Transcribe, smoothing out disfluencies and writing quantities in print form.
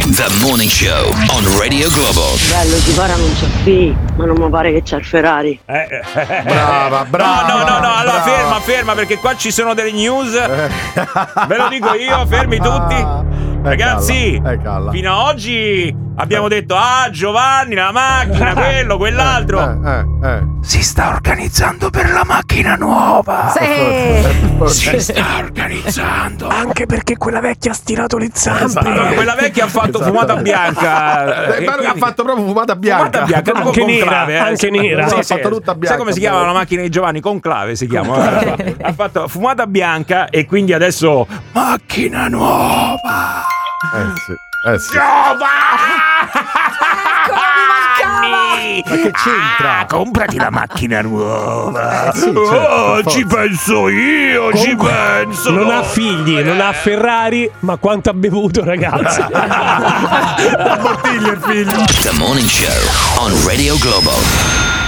The Morning Show on Radio Globo. Bello, si para non c'è qui, ma non mi pare che c'è il Ferrari. Brava. No, allora ferma perché qua ci sono delle news. Ve lo dico io, fermi tutti. Ragazzi, fino ad oggi abbiamo detto Giovanni, la macchina, quello, quell'altro. Si sta organizzando per la macchina nuova. Si sta organizzando. Anche perché quella vecchia ha stirato le zampe. Quella vecchia ha fatto fumata bianca. Ha fatto proprio fumata bianca. Anche nera, anche nera. Sì, ha fatto tutta bianca. Sai come si chiama la macchina di Giovanni? Conclave si chiama. Ha fatto fumata bianca e quindi adesso macchina nuova. Sì. Giovanni! Ma che c'entra? Comprati la macchina nuova. Certo, ci penso io, ci penso. Non ha figli, non ha Ferrari, ma quanto ha bevuto, ragazzi. La bottiglia il figlio. The Morning Show on Radio Globo.